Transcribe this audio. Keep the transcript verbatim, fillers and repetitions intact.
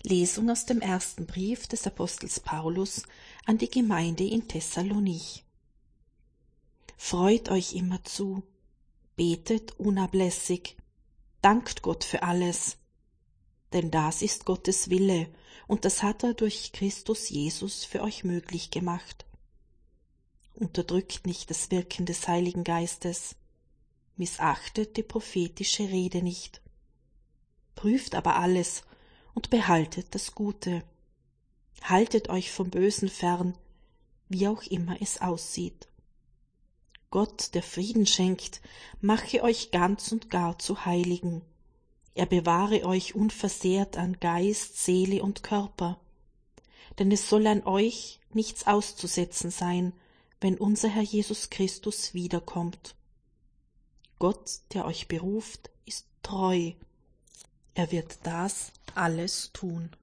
Lesung aus dem ersten Brief des Apostels Paulus an die Gemeinde in Thessalonich. Freut euch immerzu, betet unablässig, dankt Gott für alles, denn das ist Gottes Wille, und das hat er durch Christus Jesus für euch möglich gemacht. Unterdrückt nicht das Wirken des Heiligen Geistes, missachtet die prophetische Rede nicht, prüft aber alles und behaltet das Gute. Haltet euch vom Bösen fern, wie auch immer es aussieht. Gott, der Frieden schenkt, mache euch ganz und gar zu Heiligen. Er bewahre euch unversehrt an Geist, Seele und Körper. Denn es soll an euch nichts auszusetzen sein, wenn unser Herr Jesus Christus wiederkommt. Gott, der euch beruft, ist treu. Er wird das alles tun.